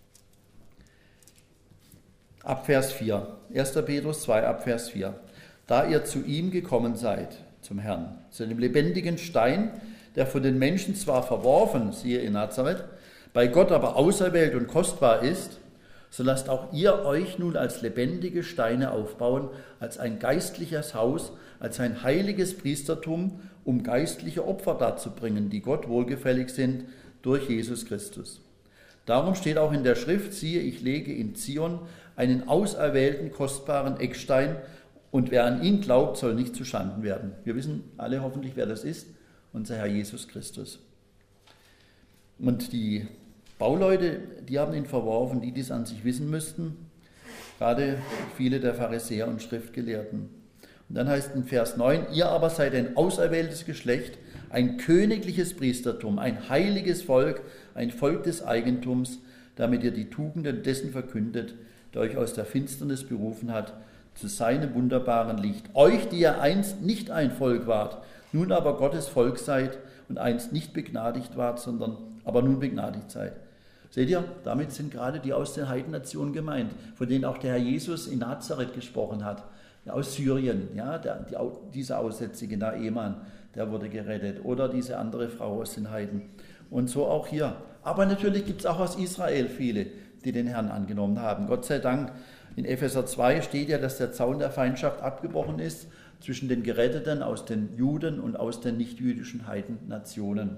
Ab Vers vier. erster Petrus zwei, ab Vers vier. Da ihr zu ihm gekommen seid, zum Herrn, zu dem lebendigen Stein, der von den Menschen zwar verworfen, siehe in Nazareth, bei Gott aber auserwählt und kostbar ist, so lasst auch ihr euch nun als lebendige Steine aufbauen, als ein geistliches Haus, als ein heiliges Priestertum, um geistliche Opfer darzubringen, die Gott wohlgefällig sind durch Jesus Christus. Darum steht auch in der Schrift, siehe, ich lege in Zion einen auserwählten, kostbaren Eckstein, Und wer an ihn glaubt, soll nicht zu Schanden werden. Wir wissen alle hoffentlich, wer das ist, unser Herr Jesus Christus. Und die Bauleute, die haben ihn verworfen, die dies an sich wissen müssten, gerade viele der Pharisäer und Schriftgelehrten. Und dann heißt in Vers neun, ihr aber seid ein auserwähltes Geschlecht, ein königliches Priestertum, ein heiliges Volk, ein Volk des Eigentums, damit ihr die Tugenden dessen verkündet, der euch aus der Finsternis berufen hat, zu seinem wunderbaren Licht. Euch, die ihr einst nicht ein Volk wart, nun aber Gottes Volk seid und einst nicht begnadigt wart, sondern aber nun begnadigt seid. Seht ihr, damit sind gerade die aus den Heidennationen gemeint, von denen auch der Herr Jesus in Nazareth gesprochen hat, aus Syrien, ja, der, die, dieser Aussätzige Naeman, der wurde gerettet, oder diese andere Frau aus den Heiden. Und so auch hier. Aber natürlich gibt es auch aus Israel viele, die den Herrn angenommen haben. Gott sei Dank, in Epheser zwei steht ja, dass der Zaun der Feindschaft abgebrochen ist zwischen den Geretteten aus den Juden und aus den nichtjüdischen Heidennationen.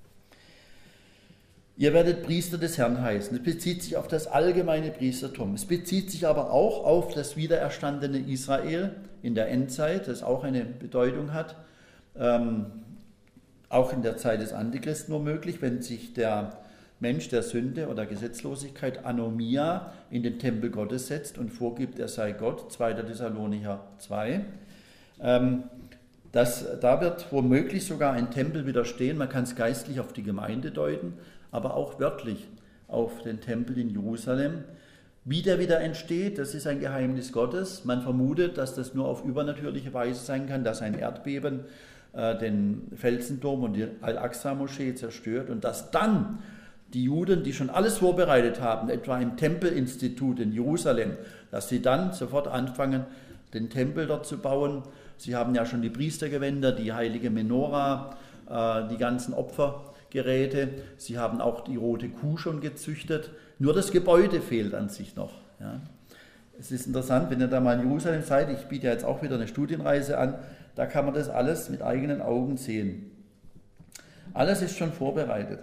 Ihr werdet Priester des Herrn heißen. Es bezieht sich auf das allgemeine Priestertum. Es bezieht sich aber auch auf das wiedererstandene Israel in der Endzeit, das auch eine Bedeutung hat. Ähm, auch in der Zeit des Antichristen womöglich, wenn sich der Mensch der Sünde oder Gesetzlosigkeit, Anomia, in den Tempel Gottes setzt und vorgibt, er sei Gott, zweiter Thessalonicher zwei. Ähm, das, da wird womöglich sogar ein Tempel wieder stehen. Man kann es geistlich auf die Gemeinde deuten, aber auch wörtlich auf den Tempel in Jerusalem. Wie der wieder entsteht, das ist ein Geheimnis Gottes. Man vermutet, dass das nur auf übernatürliche Weise sein kann, dass ein Erdbeben äh, den Felsendom und die Al-Aqsa-Moschee zerstört und dass dann die Juden, die schon alles vorbereitet haben, etwa im Tempelinstitut in Jerusalem, dass sie dann sofort anfangen, den Tempel dort zu bauen. Sie haben ja schon die Priestergewänder, die heilige Menora, äh, die ganzen Opfergeräte. Sie haben auch die rote Kuh schon gezüchtet. Nur das Gebäude fehlt an sich noch. Ja. Es ist interessant, wenn ihr da mal in Jerusalem seid, ich biete ja jetzt auch wieder eine Studienreise an, da kann man das alles mit eigenen Augen sehen. Alles ist schon vorbereitet.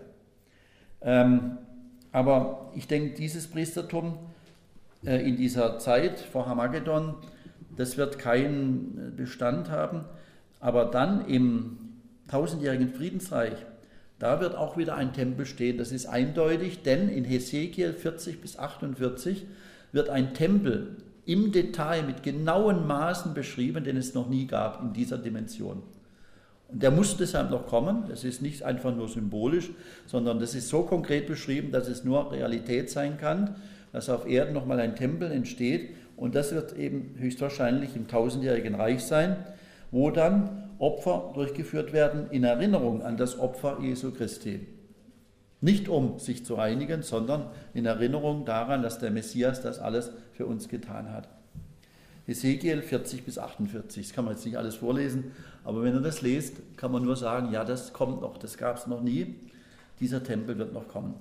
Ähm, aber ich denke, dieses Priestertum äh, in dieser Zeit vor Harmagedon, das wird keinen Bestand haben. Aber dann im tausendjährigen Friedensreich, da wird auch wieder ein Tempel stehen. Das ist eindeutig, denn in Hesekiel vierzig bis achtundvierzig wird ein Tempel im Detail mit genauen Maßen beschrieben, den es noch nie gab in dieser Dimension. Und der muss deshalb noch kommen. Das ist nicht einfach nur symbolisch, sondern das ist so konkret beschrieben, dass es nur Realität sein kann, dass auf Erden nochmal ein Tempel entsteht. Und das wird eben höchstwahrscheinlich im tausendjährigen Reich sein, wo dann Opfer durchgeführt werden in Erinnerung an das Opfer Jesu Christi. Nicht um sich zu reinigen, sondern in Erinnerung daran, dass der Messias das alles für uns getan hat. Hesekiel vierzig bis achtundvierzig, das kann man jetzt nicht alles vorlesen, aber wenn ihr das lest, kann man nur sagen, ja, das kommt noch, das gab es noch nie, dieser Tempel wird noch kommen.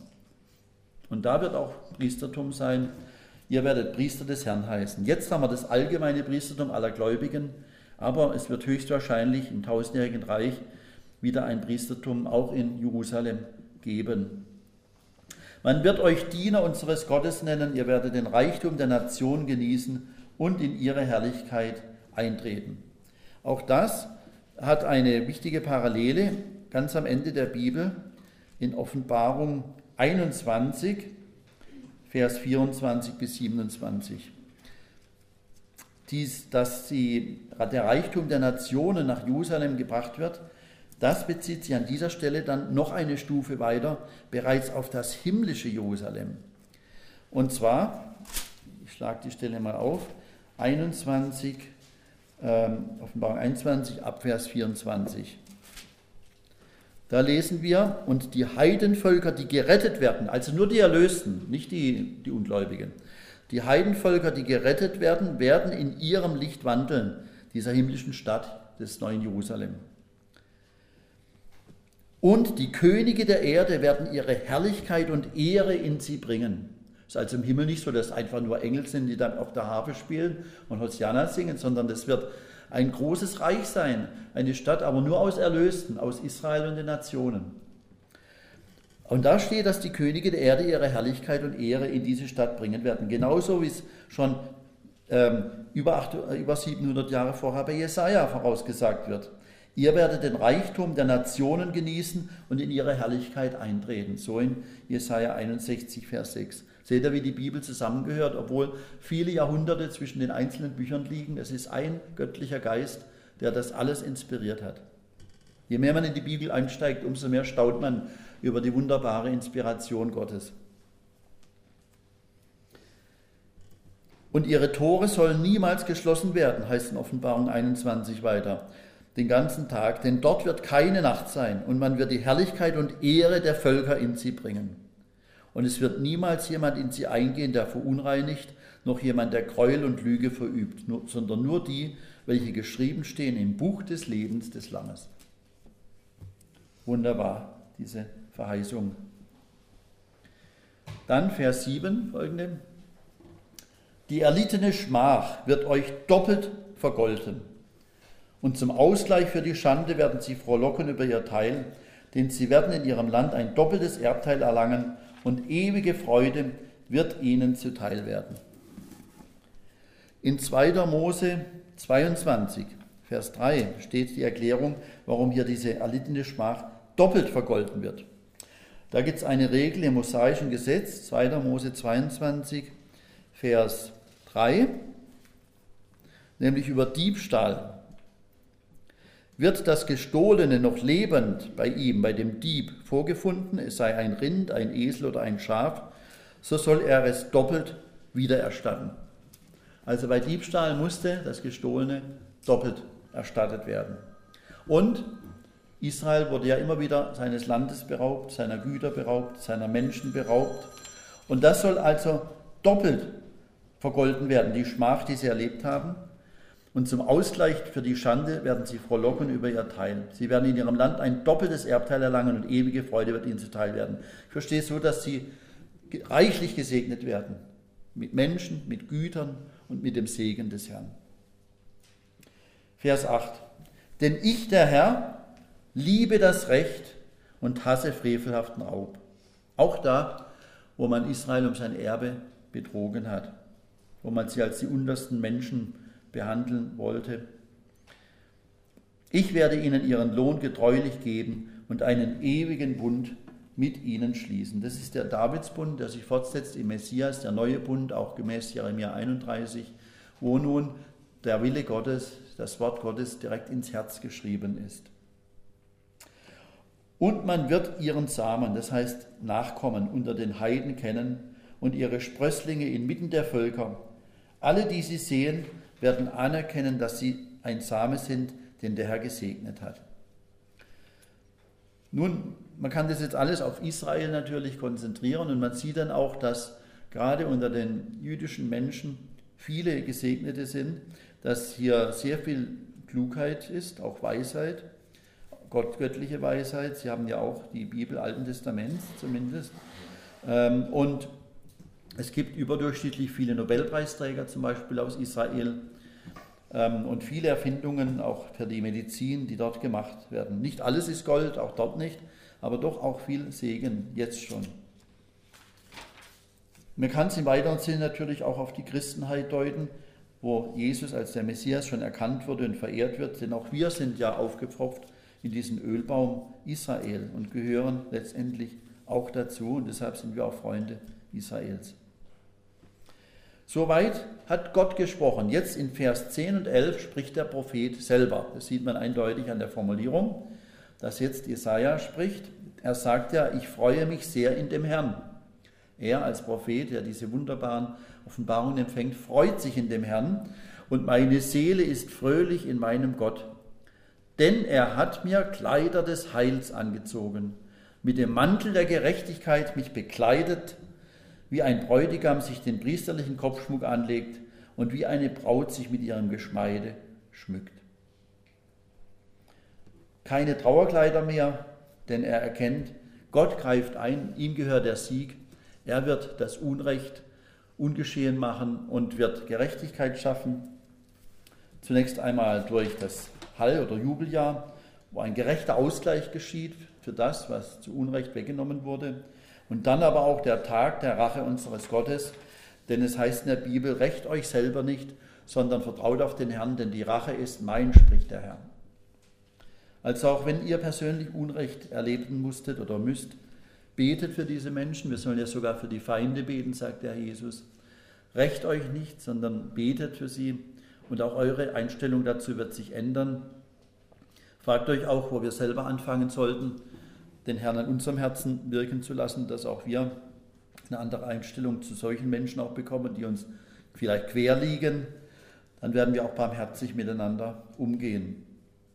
Und da wird auch Priestertum sein, ihr werdet Priester des Herrn heißen. Jetzt haben wir das allgemeine Priestertum aller Gläubigen, aber es wird höchstwahrscheinlich im tausendjährigen Reich wieder ein Priestertum auch in Jerusalem geben. Man wird euch Diener unseres Gottes nennen, ihr werdet den Reichtum der Nation genießen und in ihre Herrlichkeit eintreten. Auch das hat eine wichtige Parallele ganz am Ende der Bibel in Offenbarung einundzwanzig, Vers vierundzwanzig bis siebenundzwanzig. Dies, dass die, der Reichtum der Nationen nach Jerusalem gebracht wird, das bezieht sich an dieser Stelle dann noch eine Stufe weiter, bereits auf das himmlische Jerusalem. Und zwar, ich schlage die Stelle mal auf, einundzwanzig, ähm, Offenbarung einundzwanzig, ab Vers vierundzwanzig. Da lesen wir, und die Heidenvölker, die gerettet werden, also nur die Erlösten, nicht die, die Ungläubigen, die Heidenvölker, die gerettet werden, werden in ihrem Licht wandeln, dieser himmlischen Stadt des neuen Jerusalem. Und die Könige der Erde werden ihre Herrlichkeit und Ehre in sie bringen. Es ist also im Himmel nicht so, dass einfach nur Engel sind, die dann auf der Harfe spielen und Hosianna singen, sondern das wird ein großes Reich sein, eine Stadt, aber nur aus Erlösten, aus Israel und den Nationen. Und da steht, dass die Könige der Erde ihre Herrlichkeit und Ehre in diese Stadt bringen werden. Genauso wie es schon ähm, über, acht, über siebenhundert Jahre vorher bei Jesaja vorausgesagt wird. Ihr werdet den Reichtum der Nationen genießen und in ihre Herrlichkeit eintreten. So in Jesaja einundsechzig, Vers sechs. Seht ihr, wie die Bibel zusammengehört, obwohl viele Jahrhunderte zwischen den einzelnen Büchern liegen. Es ist ein göttlicher Geist, der das alles inspiriert hat. Je mehr man in die Bibel einsteigt, umso mehr staunt man über die wunderbare Inspiration Gottes. Und ihre Tore sollen niemals geschlossen werden, heißt in Offenbarung einundzwanzig weiter, den ganzen Tag, denn dort wird keine Nacht sein und man wird die Herrlichkeit und Ehre der Völker in sie bringen. Und es wird niemals jemand in sie eingehen, der verunreinigt, noch jemand, der Gräuel und Lüge verübt, nur, sondern nur die, welche geschrieben stehen im Buch des Lebens des Lammes. Wunderbar, diese Verheißung. Dann Vers sieben, folgende. Die erlittene Schmach wird euch doppelt vergolten. Und zum Ausgleich für die Schande werden sie frohlocken über ihr Teil, denn sie werden in ihrem Land ein doppeltes Erbteil erlangen und ewige Freude wird ihnen zuteil werden. In zweiter Mose zweiundzwanzig, Vers drei steht die Erklärung, warum hier diese erlittene Schmach doppelt vergolten wird. Da gibt es eine Regel im mosaischen Gesetz, zweiter Mose zweiundzwanzig, Vers drei, nämlich über Diebstahl. Wird das Gestohlene noch lebend bei ihm, bei dem Dieb, vorgefunden, es sei ein Rind, ein Esel oder ein Schaf, so soll er es doppelt wiedererstatten. Also bei Diebstahl musste das Gestohlene doppelt erstattet werden. Und Israel wurde ja immer wieder seines Landes beraubt, seiner Güter beraubt, seiner Menschen beraubt. Und das soll also doppelt vergolten werden, die Schmach, die sie erlebt haben. Und zum Ausgleich für die Schande werden sie frohlocken über ihr Teil. Sie werden in ihrem Land ein doppeltes Erbteil erlangen und ewige Freude wird ihnen zuteil werden. Ich verstehe es so, dass sie reichlich gesegnet werden. Mit Menschen, mit Gütern und mit dem Segen des Herrn. Vers acht. Denn ich, der Herr, liebe das Recht und hasse frevelhaften Raub. Auch da, wo man Israel um sein Erbe betrogen hat, wo man sie als die untersten Menschen behandeln wollte. Ich werde ihnen ihren Lohn getreulich geben und einen ewigen Bund mit ihnen schließen. Das ist der Davidsbund, der sich fortsetzt im Messias, der neue Bund, auch gemäß Jeremia einunddreißig, wo nun der Wille Gottes, das Wort Gottes direkt ins Herz geschrieben ist. Und man wird ihren Samen, das heißt Nachkommen, unter den Heiden kennen und ihre Sprösslinge inmitten der Völker. Alle, die sie sehen, werden anerkennen, dass sie ein Same sind, den der Herr gesegnet hat. Nun, man kann das jetzt alles auf Israel natürlich konzentrieren und man sieht dann auch, dass gerade unter den jüdischen Menschen viele Gesegnete sind, dass hier sehr viel Klugheit ist, auch Weisheit, Gott, göttliche Weisheit. Sie haben ja auch die Bibel Alten Testaments zumindest. Und es gibt überdurchschnittlich viele Nobelpreisträger, zum Beispiel aus Israel, und viele Erfindungen auch für die Medizin, die dort gemacht werden. Nicht alles ist Gold, auch dort nicht, aber doch auch viel Segen, jetzt schon. Man kann es im weiteren Sinne natürlich auch auf die Christenheit deuten, wo Jesus als der Messias schon erkannt wurde und verehrt wird, denn auch wir sind ja aufgepfropft in diesen Ölbaum Israel und gehören letztendlich auch dazu und deshalb sind wir auch Freunde Israels. Soweit hat Gott gesprochen. Jetzt in Vers zehn und elf spricht der Prophet selber. Das sieht man eindeutig an der Formulierung, dass jetzt Jesaja spricht. Er sagt ja, ich freue mich sehr in dem Herrn. Er als Prophet, der diese wunderbaren Offenbarungen empfängt, freut sich in dem Herrn und meine Seele ist fröhlich in meinem Gott. Denn er hat mir Kleider des Heils angezogen, mit dem Mantel der Gerechtigkeit mich bekleidet, wie ein Bräutigam sich den priesterlichen Kopfschmuck anlegt und wie eine Braut sich mit ihrem Geschmeide schmückt. Keine Trauerkleider mehr, denn er erkennt, Gott greift ein, ihm gehört der Sieg, er wird das Unrecht ungeschehen machen und wird Gerechtigkeit schaffen. Zunächst einmal durch das Hall- oder Jubeljahr, wo ein gerechter Ausgleich geschieht für das, was zu Unrecht weggenommen wurde. Und dann aber auch der Tag der Rache unseres Gottes, Denn es heißt in der Bibel, rächt euch selber nicht, sondern vertraut auf den Herrn, denn die Rache ist mein, spricht der Herr. Also auch wenn ihr persönlich Unrecht erleben musstet oder müsst, betet für diese Menschen. Wir sollen ja sogar für die Feinde beten, sagt der Herr Jesus. Rächt euch nicht, sondern betet für sie. Und auch eure Einstellung dazu wird sich ändern. Fragt euch auch, wo wir selber anfangen sollten, den Herrn an unserem Herzen wirken zu lassen, dass auch wir eine andere Einstellung zu solchen Menschen auch bekommen, die uns vielleicht quer liegen. Dann werden wir auch barmherzig miteinander umgehen.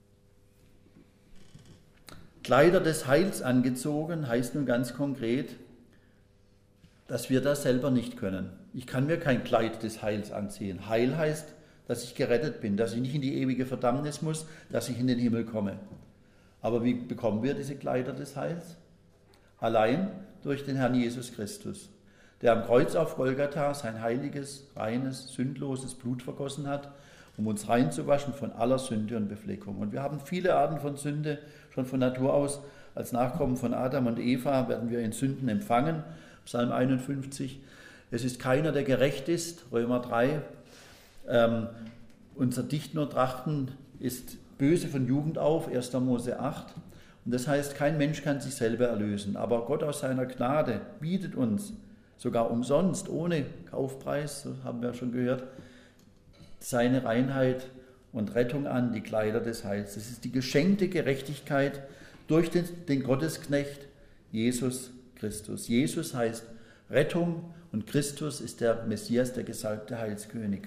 Kleider des Heils angezogen heißt nun ganz konkret, dass wir das selber nicht können. Ich kann mir kein Kleid des Heils anziehen. Heil heißt, dass ich gerettet bin, dass ich nicht in die ewige Verdammnis muss, dass ich in den Himmel komme. Aber wie bekommen wir diese Kleider des Heils? Allein durch den Herrn Jesus Christus, der am Kreuz auf Golgatha sein heiliges, reines, sündloses Blut vergossen hat, um uns reinzuwaschen von aller Sünde und Befleckung. Und wir haben viele Arten von Sünde, schon von Natur aus. Als Nachkommen von Adam und Eva werden wir in Sünden empfangen. Psalm einundfünfzig. Es ist keiner, der gerecht ist. Römer drei. Ähm, unser Dichten und Trachten ist böse von Jugend auf. erster Mose acht. Und das heißt, kein Mensch kann sich selber erlösen. Aber Gott aus seiner Gnade bietet uns sogar umsonst, ohne Kaufpreis, so haben wir schon gehört, seine Reinheit und Rettung an, die Kleider des Heils. Das ist die geschenkte Gerechtigkeit durch den, den Gottesknecht Jesus Christus. Jesus heißt Rettung und Christus ist der Messias, der gesalbte Heilskönig.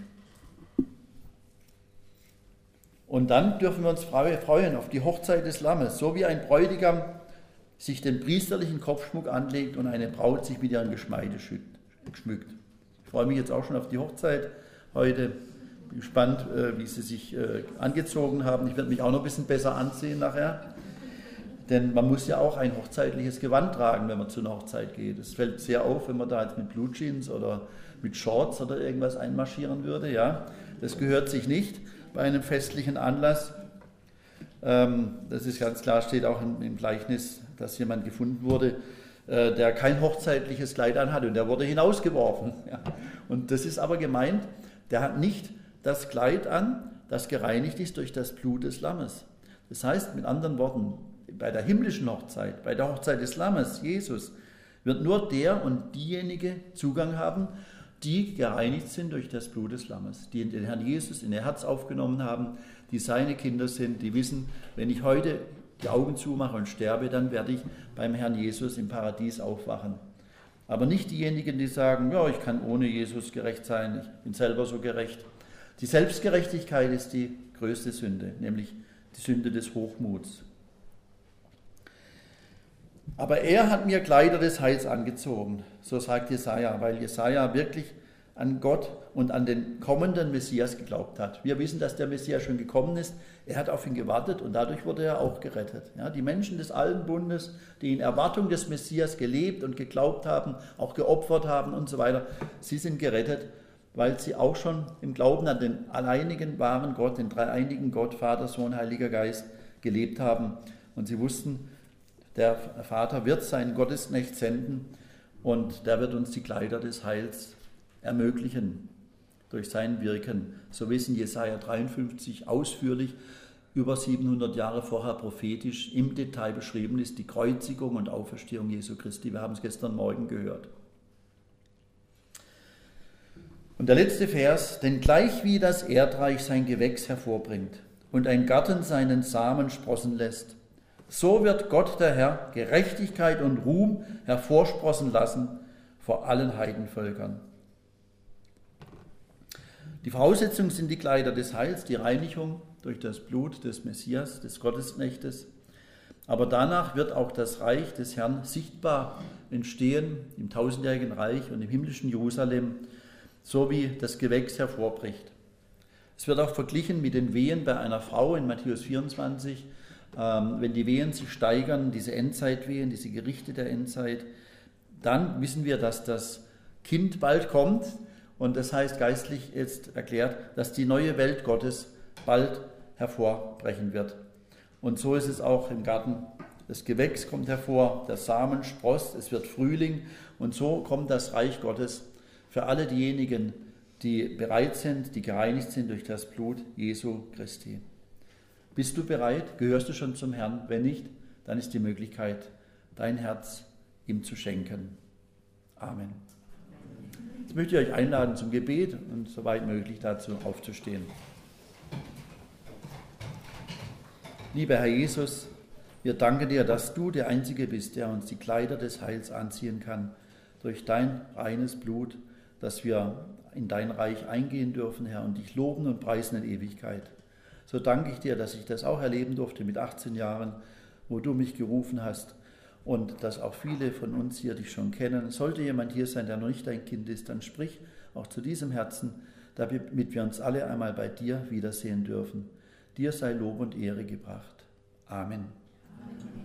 Und dann dürfen wir uns freuen auf die Hochzeit des Lammes, so wie ein Bräutigam sich den priesterlichen Kopfschmuck anlegt und eine Braut sich mit ihrem Geschmeide schmückt. Ich freue mich jetzt auch schon auf die Hochzeit heute. Bin gespannt, wie sie sich angezogen haben. Ich werde mich auch noch ein bisschen besser ansehen nachher. Denn man muss ja auch ein hochzeitliches Gewand tragen, wenn man zu einer Hochzeit geht. Es fällt sehr auf, wenn man da jetzt mit Blue Jeans oder mit Shorts oder irgendwas einmarschieren würde. Ja, das gehört sich nicht bei einem festlichen Anlass. Das ist ganz klar, steht auch im Gleichnis, dass jemand gefunden wurde, der kein hochzeitliches Kleid anhatte und der wurde hinausgeworfen. Ja. Und das ist aber gemeint, der hat nicht das Kleid an, das gereinigt ist durch das Blut des Lammes. Das heißt, mit anderen Worten, bei der himmlischen Hochzeit, bei der Hochzeit des Lammes, Jesus, wird nur der und diejenige Zugang haben, die gereinigt sind durch das Blut des Lammes, die den Herrn Jesus in ihr Herz aufgenommen haben, die seine Kinder sind, die wissen, wenn ich heute die Augen zumache und sterbe, dann werde ich beim Herrn Jesus im Paradies aufwachen. Aber nicht diejenigen, die sagen, ja, ich kann ohne Jesus gerecht sein, ich bin selber so gerecht. Die Selbstgerechtigkeit ist die größte Sünde, nämlich die Sünde des Hochmuts. Aber er hat mir Kleider des Heils angezogen, so sagt Jesaja, weil Jesaja wirklich an Gott und an den kommenden Messias geglaubt hat. Wir wissen, dass der Messias schon gekommen ist. Er hat auf ihn gewartet und dadurch wurde er auch gerettet. Ja, die Menschen des Alten Bundes, die in Erwartung des Messias gelebt und geglaubt haben, auch geopfert haben und so weiter, sie sind gerettet, weil sie auch schon im Glauben an den alleinigen wahren Gott, den dreieinigen Gott, Vater, Sohn, Heiliger Geist, gelebt haben. Und sie wussten, der Vater wird seinen Gottesknecht senden und der wird uns die Kleider des Heils ermöglichen durch sein Wirken. So wie es in Jesaja dreiundfünfzig ausführlich über siebenhundert Jahre vorher prophetisch im Detail beschrieben ist, die Kreuzigung und Auferstehung Jesu Christi. Wir haben es gestern Morgen gehört. Und der letzte Vers, denn gleich wie das Erdreich sein Gewächs hervorbringt und ein Garten seinen Samen sprossen lässt, so wird Gott der Herr Gerechtigkeit und Ruhm hervorsprossen lassen vor allen Heidenvölkern. Die Voraussetzung sind die Kleider des Heils, die Reinigung durch das Blut des Messias, des Gottesknechtes. Aber danach wird auch das Reich des Herrn sichtbar entstehen im tausendjährigen Reich und im himmlischen Jerusalem, so wie das Gewächs hervorbricht. Es wird auch verglichen mit den Wehen bei einer Frau in Matthäus vierundzwanzig, ähm, wenn die Wehen sich steigern, diese Endzeitwehen, diese Gerichte der Endzeit, dann wissen wir, dass das Kind bald kommt. Und das heißt geistlich jetzt erklärt, dass die neue Welt Gottes bald hervorbrechen wird. Und so ist es auch im Garten. Das Gewächs kommt hervor, der Samen sproßt, es wird Frühling und so kommt das Reich Gottes für alle diejenigen, die bereit sind, die gereinigt sind durch das Blut Jesu Christi. Bist du bereit? Gehörst du schon zum Herrn? Wenn nicht, dann ist die Möglichkeit, dein Herz ihm zu schenken. Amen. Jetzt möchte ich euch einladen zum Gebet und soweit möglich dazu aufzustehen. Lieber Herr Jesus, wir danken dir, dass du der Einzige bist, der uns die Kleider des Heils anziehen kann, durch dein reines Blut, dass wir in dein Reich eingehen dürfen, Herr, und dich loben und preisen in Ewigkeit. So danke ich dir, dass ich das auch erleben durfte mit achtzehn Jahren, wo du mich gerufen hast und dass auch viele von uns hier dich schon kennen. Sollte jemand hier sein, der noch nicht dein Kind ist, dann sprich auch zu diesem Herzen, damit wir uns alle einmal bei dir wiedersehen dürfen. Dir sei Lob und Ehre gebracht. Amen. Amen.